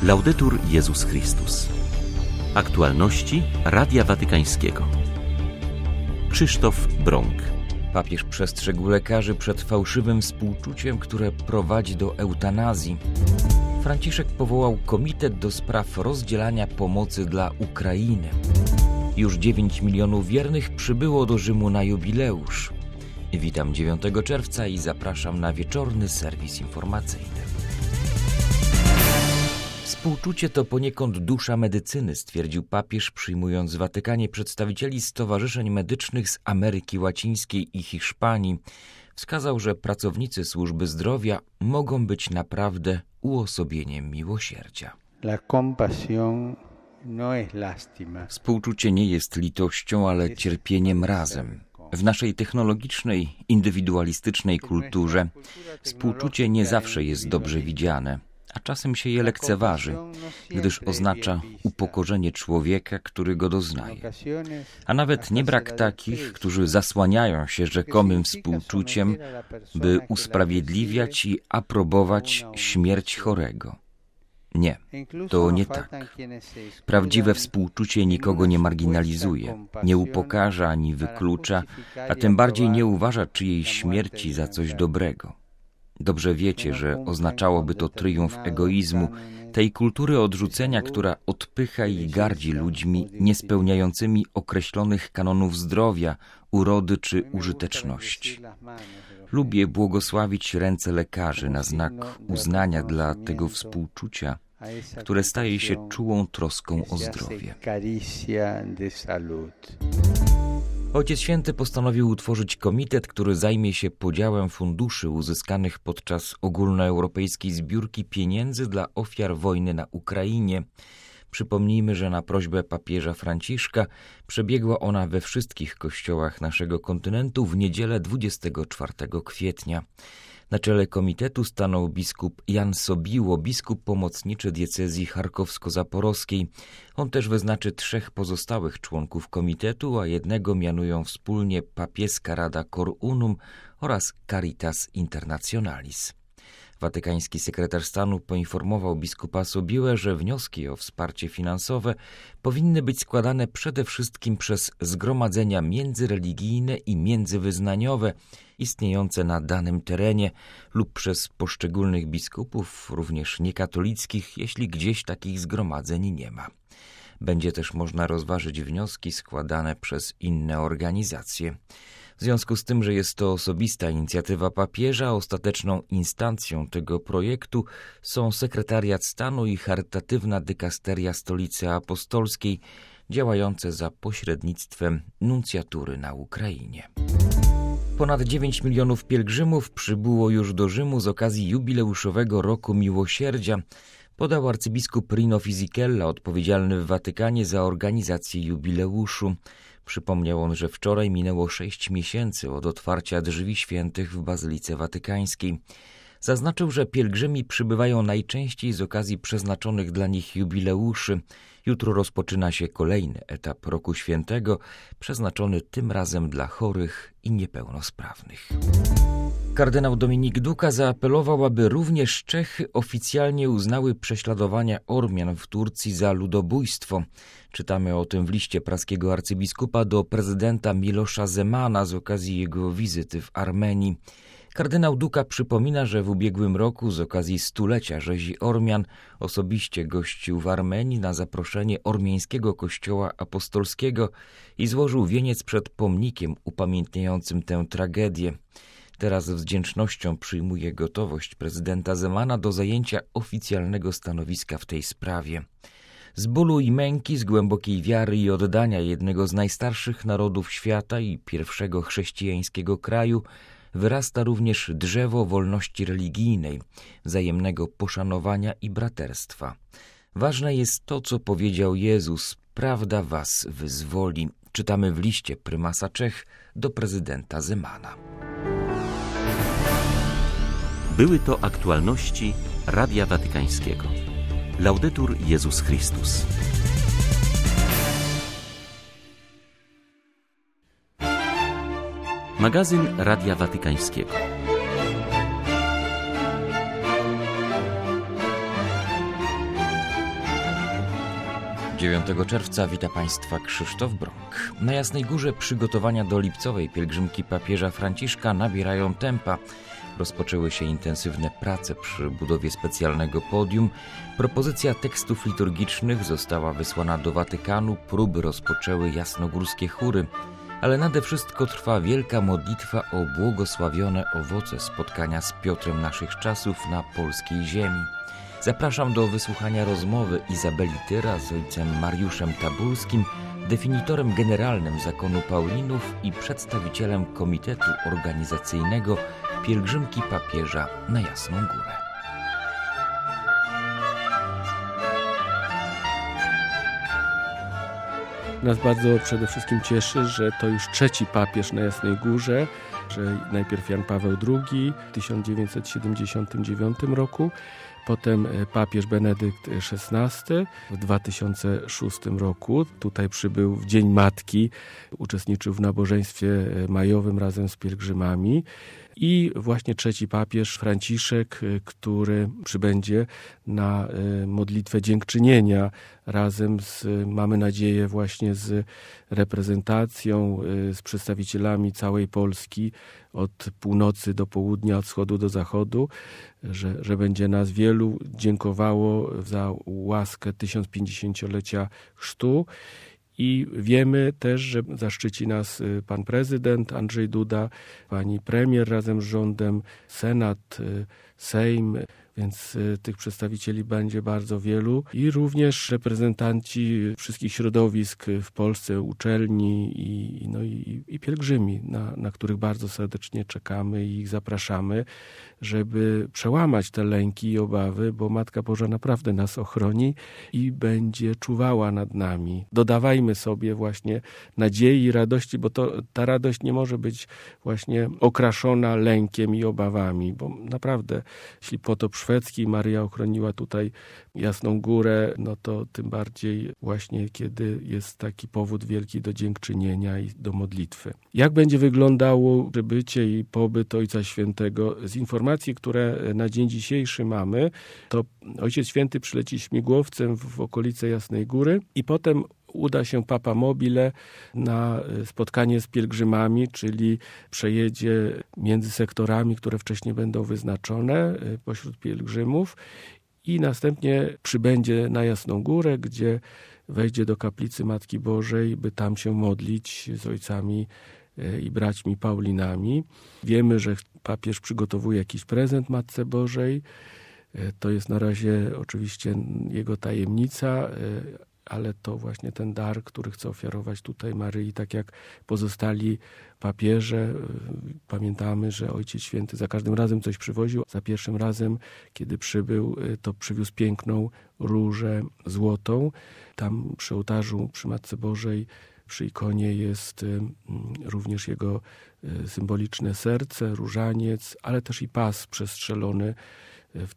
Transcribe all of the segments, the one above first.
Laudetur Jezus Chrystus. Aktualności Radia Watykańskiego. Krzysztof Brąk. Papież przestrzegł lekarzy przed fałszywym współczuciem, które prowadzi do eutanazji. Franciszek powołał komitet do spraw rozdzielania pomocy dla Ukrainy. Już 9 milionów wiernych przybyło do Rzymu na jubileusz. Witam 9 czerwca i zapraszam na wieczorny serwis informacyjny. Współczucie to poniekąd dusza medycyny, stwierdził papież, przyjmując w Watykanie przedstawicieli stowarzyszeń medycznych z Ameryki Łacińskiej i Hiszpanii. Wskazał, że pracownicy służby zdrowia mogą być naprawdę uosobieniem miłosierdzia. Współczucie nie jest litością, ale cierpieniem razem. W naszej technologicznej, indywidualistycznej kulturze współczucie nie zawsze jest dobrze widziane, a czasem się je lekceważy, gdyż oznacza upokorzenie człowieka, który go doznaje. A nawet nie brak takich, którzy zasłaniają się rzekomym współczuciem, by usprawiedliwiać i aprobować śmierć chorego. Nie, to nie tak. Prawdziwe współczucie nikogo nie marginalizuje, nie upokarza ani wyklucza, a tym bardziej nie uważa czyjejś śmierci za coś dobrego. Dobrze wiecie, że oznaczałoby to triumf egoizmu, tej kultury odrzucenia, która odpycha i gardzi ludźmi niespełniającymi określonych kanonów zdrowia, urody czy użyteczności. Lubię błogosławić ręce lekarzy na znak uznania dla tego współczucia, które staje się czułą troską o zdrowie. Ojciec Święty postanowił utworzyć komitet, który zajmie się podziałem funduszy uzyskanych podczas ogólnoeuropejskiej zbiórki pieniędzy dla ofiar wojny na Ukrainie. Przypomnijmy, że na prośbę papieża Franciszka przebiegła ona we wszystkich kościołach naszego kontynentu w niedzielę 24 kwietnia. Na czele komitetu stanął biskup Jan Sobiło, biskup pomocniczy diecezji charkowsko-zaporowskiej. On też wyznaczy 3 pozostałych członków komitetu, a jednego mianują wspólnie papieska Rada Cor Unum oraz Caritas Internationalis. Watykański sekretarz stanu poinformował biskupa Sobiłę, że wnioski o wsparcie finansowe powinny być składane przede wszystkim przez zgromadzenia międzyreligijne i międzywyznaniowe istniejące na danym terenie lub przez poszczególnych biskupów, również niekatolickich, jeśli gdzieś takich zgromadzeń nie ma. Będzie też można rozważyć wnioski składane przez inne organizacje. W związku z tym, że jest to osobista inicjatywa papieża, ostateczną instancją tego projektu są sekretariat stanu i charytatywna dykasteria Stolicy Apostolskiej, działające za pośrednictwem nuncjatury na Ukrainie. Ponad 9 milionów pielgrzymów przybyło już do Rzymu z okazji jubileuszowego Roku Miłosierdzia, podał arcybiskup Rino Fisichella, odpowiedzialny w Watykanie za organizację jubileuszu. Przypomniał on, że wczoraj minęło 6 miesięcy od otwarcia drzwi świętych w Bazylice Watykańskiej. Zaznaczył, że pielgrzymi przybywają najczęściej z okazji przeznaczonych dla nich jubileuszy. Jutro rozpoczyna się kolejny etap Roku Świętego, przeznaczony tym razem dla chorych i niepełnosprawnych. Kardynał Dominik Duka zaapelował, aby również Czechy oficjalnie uznały prześladowania Ormian w Turcji za ludobójstwo. Czytamy o tym w liście praskiego arcybiskupa do prezydenta Milosza Zemana z okazji jego wizyty w Armenii. Kardynał Duka przypomina, że w ubiegłym roku z okazji 100-lecia rzezi Ormian osobiście gościł w Armenii na zaproszenie ormiańskiego kościoła apostolskiego i złożył wieniec przed pomnikiem upamiętniającym tę tragedię. Teraz z wdzięcznością przyjmuje gotowość prezydenta Zemana do zajęcia oficjalnego stanowiska w tej sprawie. Z bólu i męki, z głębokiej wiary i oddania jednego z najstarszych narodów świata i pierwszego chrześcijańskiego kraju wyrasta również drzewo wolności religijnej, wzajemnego poszanowania i braterstwa. Ważne jest to, co powiedział Jezus: prawda was wyzwoli. Czytamy w liście prymasa Czech do prezydenta Zemana. Były to aktualności Radia Watykańskiego. Laudetur Jezus Chrystus. Magazyn Radia Watykańskiego. 9 czerwca wita Państwa Krzysztof Brąk. Na Jasnej Górze przygotowania do lipcowej pielgrzymki papieża Franciszka nabierają tempa. Rozpoczęły się intensywne prace przy budowie specjalnego podium. Propozycja tekstów liturgicznych została wysłana do Watykanu, próby rozpoczęły jasnogórskie chóry. Ale nade wszystko trwa wielka modlitwa o błogosławione owoce spotkania z Piotrem naszych czasów na polskiej ziemi. Zapraszam do wysłuchania rozmowy Izabeli Tyra z ojcem Mariuszem Tabulskim, definitorem generalnym zakonu Paulinów i przedstawicielem Komitetu Organizacyjnego Pielgrzymki Papieża na Jasną Górę. Nas bardzo przede wszystkim cieszy, że to już trzeci papież na Jasnej Górze, że najpierw Jan Paweł II w 1979 roku, potem papież Benedykt XVI w 2006 roku. Tutaj przybył w Dzień Matki, uczestniczył w nabożeństwie majowym razem z pielgrzymami. I właśnie trzeci papież Franciszek, który przybędzie na modlitwę dziękczynienia razem z, mamy nadzieję, właśnie z reprezentacją, z przedstawicielami całej Polski od północy do południa, od wschodu do zachodu, że będzie nas wielu dziękowało za łaskę 1050-lecia chrztu. I wiemy też, że zaszczyci nas pan prezydent Andrzej Duda, pani premier razem z rządem, Senat, Sejm, więc tych przedstawicieli będzie bardzo wielu i również reprezentanci wszystkich środowisk w Polsce, uczelni i pielgrzymi, na których bardzo serdecznie czekamy i ich zapraszamy, żeby przełamać te lęki i obawy, bo Matka Boża naprawdę nas ochroni i będzie czuwała nad nami. Dodawajmy sobie właśnie nadziei i radości, bo ta radość nie może być właśnie okraszona lękiem i obawami, bo naprawdę, jeśli potop szwedzki Maryja ochroniła tutaj Jasną Górę, no to tym bardziej właśnie kiedy jest taki powód wielki do dziękczynienia i do modlitwy. Jak będzie wyglądało przybycie i pobyt Ojca Świętego? Z informacji, które na dzień dzisiejszy mamy, to Ojciec Święty przyleci śmigłowcem w okolice Jasnej Góry i potem uda się Papa Mobile na spotkanie z pielgrzymami, czyli przejedzie między sektorami, które wcześniej będą wyznaczone pośród pielgrzymów i następnie przybędzie na Jasną Górę, gdzie wejdzie do kaplicy Matki Bożej, by tam się modlić z ojcami i braćmi Paulinami. Wiemy, że papież przygotowuje jakiś prezent Matce Bożej. To jest na razie oczywiście jego tajemnica, ale to właśnie ten dar, który chce ofiarować tutaj Maryi, tak jak pozostali papieże. Pamiętamy, że Ojciec Święty za każdym razem coś przywoził. Za pierwszym razem, kiedy przybył, to przywiózł piękną różę złotą. Tam przy ołtarzu, przy Matce Bożej, przy ikonie jest również jego symboliczne serce, różaniec, ale też i pas przestrzelony w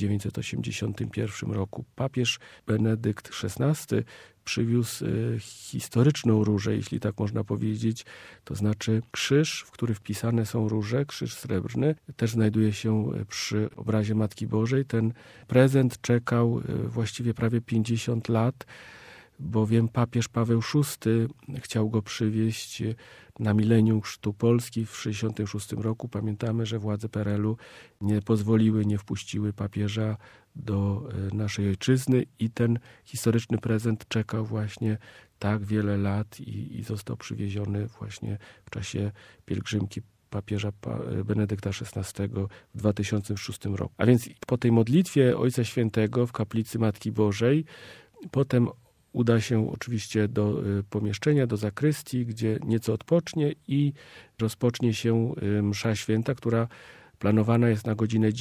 1981 roku. Papież Benedykt XVI przywiózł historyczną różę, jeśli tak można powiedzieć, to znaczy krzyż, w który wpisane są róże, krzyż srebrny, też znajduje się przy obrazie Matki Bożej. Ten prezent czekał właściwie prawie 50 lat, bowiem papież Paweł VI chciał go przywieźć na milenium chrztu Polski w 1966 roku. Pamiętamy, że władze PRL-u nie pozwoliły, nie wpuściły papieża do naszej ojczyzny i ten historyczny prezent czekał właśnie tak wiele lat i został przywieziony właśnie w czasie pielgrzymki papieża Benedykta XVI w 2006 roku. A więc po tej modlitwie Ojca Świętego w kaplicy Matki Bożej potem uda się oczywiście do pomieszczenia, do zakrystii, gdzie nieco odpocznie i rozpocznie się msza święta, która planowana jest na godzinę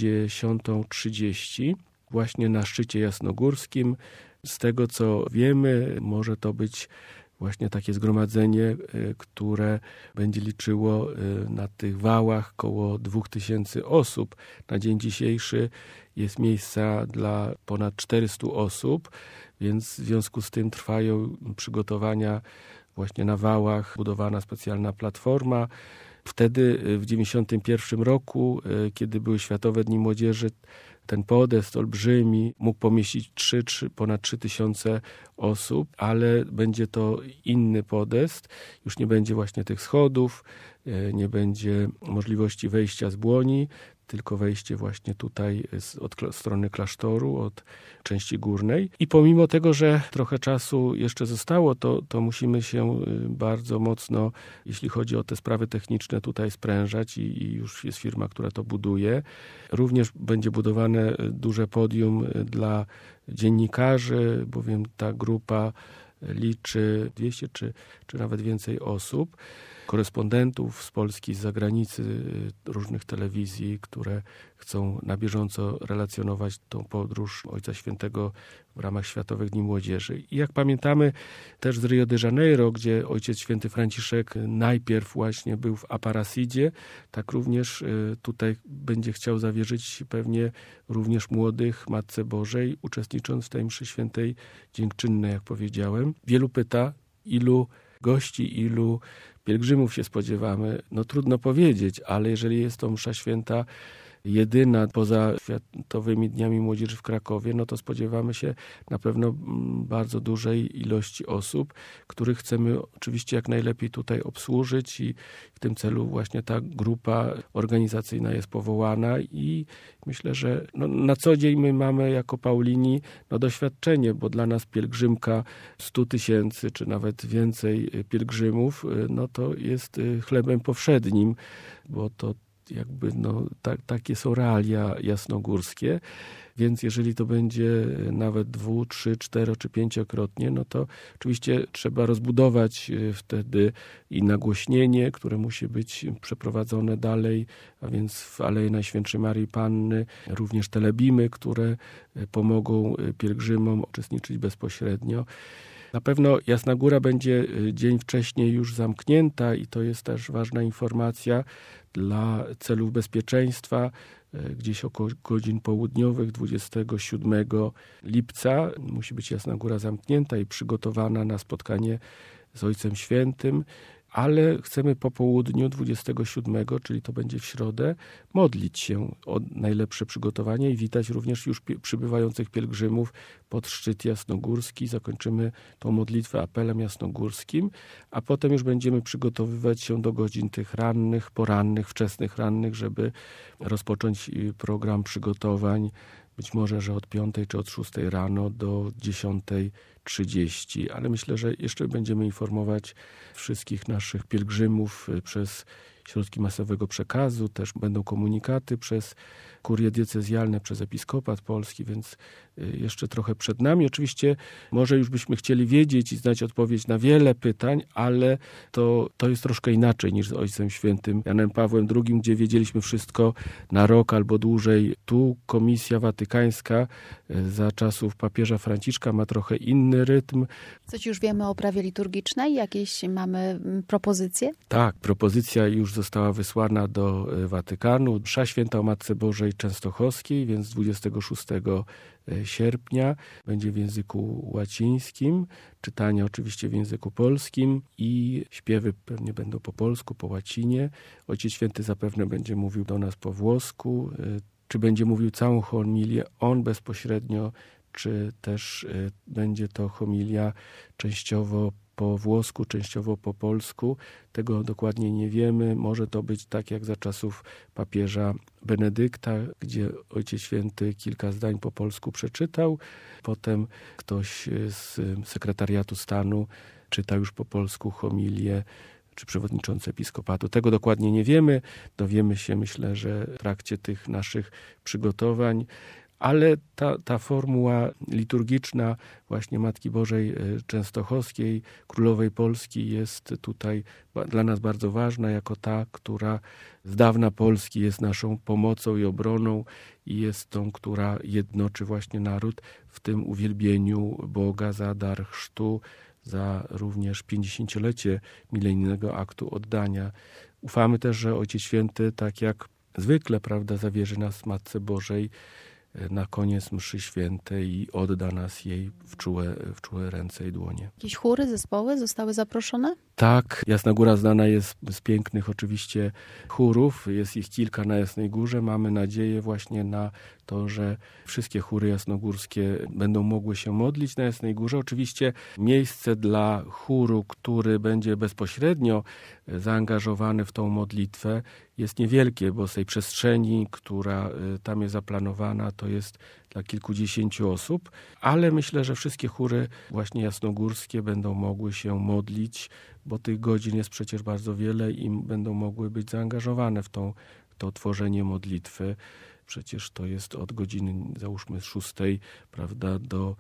10:30 właśnie na szczycie jasnogórskim. Z tego co wiemy, może to być właśnie takie zgromadzenie, które będzie liczyło na tych wałach koło 2000 osób. Na dzień dzisiejszy jest miejsca dla ponad 400 osób, więc w związku z tym trwają przygotowania właśnie na wałach, budowana specjalna platforma. Wtedy w 1991 roku, kiedy były Światowe Dni Młodzieży, ten podest olbrzymi mógł pomieścić ponad 3000 osób, ale będzie to inny podest. Już nie będzie właśnie tych schodów, nie będzie możliwości wejścia z błoni, tylko wejście właśnie tutaj od strony klasztoru, od części górnej. I pomimo tego, że trochę czasu jeszcze zostało, to musimy się bardzo mocno, jeśli chodzi o te sprawy techniczne, tutaj sprężać i już jest firma, która to buduje. Również będzie budowane duże podium dla dziennikarzy, bowiem ta grupa liczy 200 czy nawet więcej osób. Korespondentów z Polski, z zagranicy, różnych telewizji, które chcą na bieżąco relacjonować tą podróż Ojca Świętego w ramach Światowych Dni Młodzieży. I jak pamiętamy też z Rio de Janeiro, gdzie Ojciec Święty Franciszek najpierw właśnie był w Aparecidzie, tak również tutaj będzie chciał zawierzyć pewnie również młodych Matce Bożej, uczestnicząc w tej mszy świętej dziękczynnej, jak powiedziałem. Wielu pyta, ilu gości, ilu pielgrzymów się spodziewamy. No trudno powiedzieć, ale jeżeli jest to msza święta jedyna poza Światowymi Dniami Młodzieży w Krakowie, no to spodziewamy się na pewno bardzo dużej ilości osób, których chcemy oczywiście jak najlepiej tutaj obsłużyć i w tym celu właśnie ta grupa organizacyjna jest powołana i myślę, że na co dzień my mamy jako Paulini doświadczenie, bo dla nas pielgrzymka 100 000 czy nawet więcej pielgrzymów, no to jest chlebem powszednim, bo to jakby takie są realia jasnogórskie, więc jeżeli to będzie nawet 2, 3, 4 czy 5-krotnie, no to oczywiście trzeba rozbudować wtedy i nagłośnienie, które musi być przeprowadzone dalej, a więc w Alei Najświętszej Maryi Panny, również telebimy, które pomogą pielgrzymom uczestniczyć bezpośrednio. Na pewno Jasna Góra będzie dzień wcześniej już zamknięta i to jest też ważna informacja dla celów bezpieczeństwa. Gdzieś około godzin południowych 27 lipca musi być Jasna Góra zamknięta i przygotowana na spotkanie z Ojcem Świętym, ale chcemy po południu 27, czyli to będzie w środę, modlić się o najlepsze przygotowanie i witać również już przybywających pielgrzymów pod szczyt jasnogórski. Zakończymy tą modlitwę apelem jasnogórskim, a potem już będziemy przygotowywać się do godzin tych rannych, porannych, wczesnych rannych, żeby rozpocząć program przygotowań, być może, że od 5 czy od 6 rano do 10:30, ale myślę, że jeszcze będziemy informować wszystkich naszych pielgrzymów przez środki masowego przekazu, też będą komunikaty przez kurie diecezjalne, przez Episkopat Polski, więc jeszcze trochę przed nami. Oczywiście może już byśmy chcieli wiedzieć i znać odpowiedź na wiele pytań, ale to jest troszkę inaczej niż z Ojcem Świętym Janem Pawłem II, gdzie wiedzieliśmy wszystko na rok albo dłużej. Tu Komisja Watykańska za czasów papieża Franciszka ma trochę inny rytm. Coś już wiemy o prawie liturgicznej? Jakieś mamy propozycje? Tak, propozycja już została wysłana do Watykanu. Msza Święta o Matce Bożej Częstochowskiej, więc 26 sierpnia będzie w języku łacińskim, czytania oczywiście w języku polskim i śpiewy pewnie będą po polsku, po łacinie. Ojciec Święty zapewne będzie mówił do nas po włosku. Czy będzie mówił całą homilię on bezpośrednio, czy też będzie to homilia częściowo po włosku, częściowo po polsku. Tego dokładnie nie wiemy. Może to być tak jak za czasów papieża Benedykta, gdzie Ojciec Święty kilka zdań po polsku przeczytał. Potem ktoś z sekretariatu stanu czyta już po polsku homilię, czy przewodniczący episkopatu. Tego dokładnie nie wiemy. Dowiemy się, myślę, że w trakcie tych naszych przygotowań. Ale ta formuła liturgiczna właśnie Matki Bożej Częstochowskiej, Królowej Polski jest tutaj dla nas bardzo ważna, jako ta, która z dawna Polski jest naszą pomocą i obroną i jest tą, która jednoczy właśnie naród w tym uwielbieniu Boga za dar chrztu, za również 50-lecie milenijnego aktu oddania. Ufamy też, że Ojciec Święty, tak jak zwykle, zawierzy nas Matce Bożej na koniec mszy świętej i odda nas jej w czułe ręce i dłonie. Jakieś chóry, zespoły zostały zaproszone? Tak, Jasna Góra znana jest z pięknych oczywiście chórów. Jest ich kilka na Jasnej Górze. Mamy nadzieję właśnie na to, że wszystkie chóry jasnogórskie będą mogły się modlić na Jasnej Górze. Oczywiście miejsce dla chóru, który będzie bezpośrednio zaangażowany w tą modlitwę, jest niewielkie, bo z tej przestrzeni, która tam jest zaplanowana, to jest dla kilkudziesięciu osób, ale myślę, że wszystkie chóry właśnie jasnogórskie będą mogły się modlić, bo tych godzin jest przecież bardzo wiele i będą mogły być zaangażowane w to tworzenie modlitwy. Przecież to jest od godziny, załóżmy, 6, prawda, do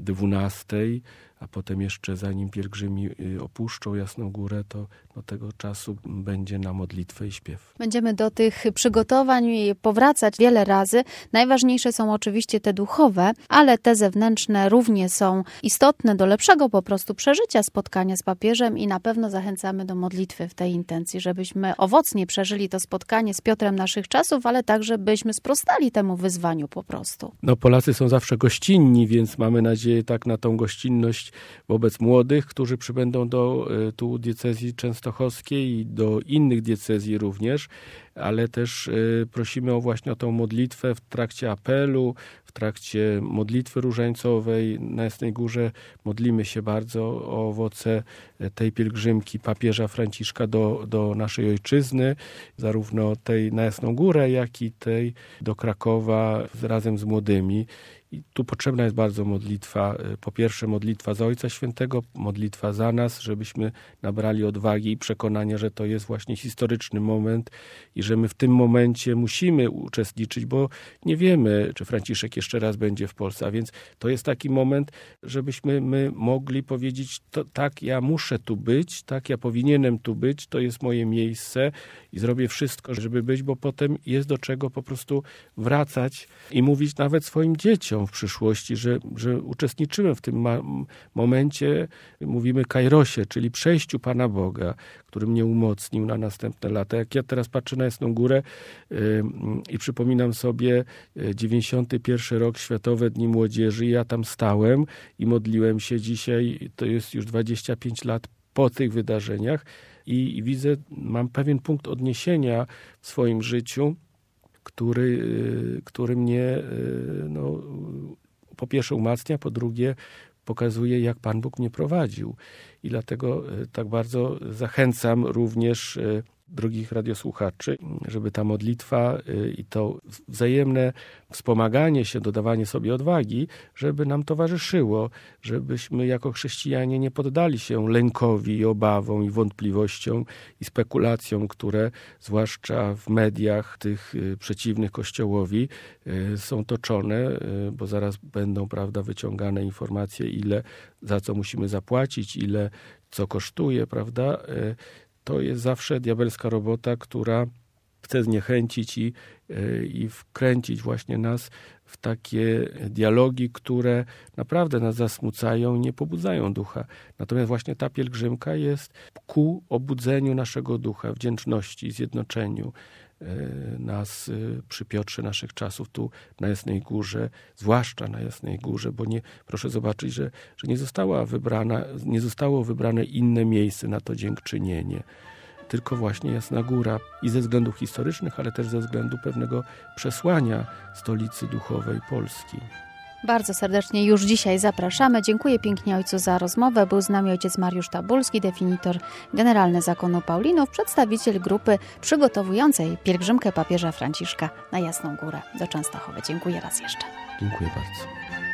12, a potem jeszcze zanim pielgrzymi opuszczą Jasną Górę, to do tego czasu będzie na modlitwę i śpiew. Będziemy do tych przygotowań powracać wiele razy. Najważniejsze są oczywiście te duchowe, ale te zewnętrzne równie są istotne do lepszego po prostu przeżycia spotkania z papieżem i na pewno zachęcamy do modlitwy w tej intencji, żebyśmy owocnie przeżyli to spotkanie z Piotrem naszych czasów, ale także byśmy sprostali temu wyzwaniu po prostu. No, Polacy są zawsze gościnni, więc mamy nadzieję tak na tą gościnność wobec młodych, którzy przybędą do tu diecezji częstochowskiej i do innych diecezji również, ale też prosimy właśnie o tą modlitwę w trakcie apelu, w trakcie modlitwy różańcowej na Jasnej Górze. Modlimy się bardzo o owoce tej pielgrzymki papieża Franciszka do naszej ojczyzny, zarówno tej na Jasną Górę, jak i tej do Krakowa razem z młodymi. I tu potrzebna jest bardzo modlitwa. Po pierwsze modlitwa za Ojca Świętego, modlitwa za nas, żebyśmy nabrali odwagi i przekonania, że to jest właśnie historyczny moment i że my w tym momencie musimy uczestniczyć, bo nie wiemy, czy Franciszek jeszcze raz będzie w Polsce. A więc to jest taki moment, żebyśmy my mogli powiedzieć, to, tak, ja muszę tu być, tak, ja powinienem tu być, to jest moje miejsce i zrobię wszystko, żeby być, bo potem jest do czego po prostu wracać i mówić nawet swoim dzieciom w przyszłości, że uczestniczyłem w tym momencie, mówimy kairosie, czyli przejściu Pana Boga, który mnie umocnił na następne lata. Jak ja teraz patrzę na Jasną Górę i przypominam sobie 91 rok, Światowe Dni Młodzieży, ja tam stałem i modliłem się dzisiaj, to jest już 25 lat po tych wydarzeniach i widzę, mam pewien punkt odniesienia w swoim życiu, który mnie no, po pierwsze umacnia, po drugie pokazuje, jak Pan Bóg mnie prowadził. I dlatego tak bardzo zachęcam również drogich radiosłuchaczy, żeby ta modlitwa i to wzajemne wspomaganie się, dodawanie sobie odwagi, żeby nam towarzyszyło, żebyśmy jako chrześcijanie nie poddali się lękowi i obawom i wątpliwościom i spekulacjom, które zwłaszcza w mediach tych przeciwnych Kościołowi są toczone, bo zaraz będą, prawda, wyciągane informacje, ile, za co musimy zapłacić, ile co kosztuje, prawda. To jest zawsze diabelska robota, która chce zniechęcić i wkręcić właśnie nas w takie dialogi, które naprawdę nas zasmucają i nie pobudzają ducha. Natomiast właśnie ta pielgrzymka jest ku obudzeniu naszego ducha, wdzięczności, zjednoczeniu nas przy Piotrze naszych czasów tu na Jasnej Górze, zwłaszcza na Jasnej Górze, bo proszę zobaczyć, że nie zostało wybrane inne miejsce na to dziękczynienie, tylko właśnie Jasna Góra i ze względów historycznych, ale też ze względu pewnego przesłania stolicy duchowej Polski. Bardzo serdecznie już dzisiaj zapraszamy. Dziękuję pięknie ojcu za rozmowę. Był z nami ojciec Mariusz Tabulski, definitor generalny Zakonu Paulinów, przedstawiciel grupy przygotowującej pielgrzymkę papieża Franciszka na Jasną Górę do Częstochowy. Dziękuję raz jeszcze. Dziękuję bardzo.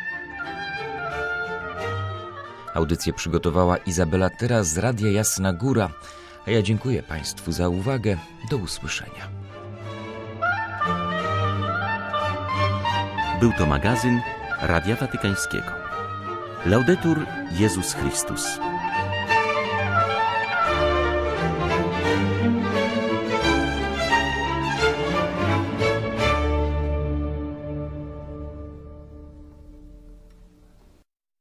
Audycję przygotowała Izabela Tyra z Radia Jasna Góra. A ja dziękuję Państwu za uwagę. Do usłyszenia. Był to magazyn Radia Watykańskiego. Laudetur Jezus Chrystus.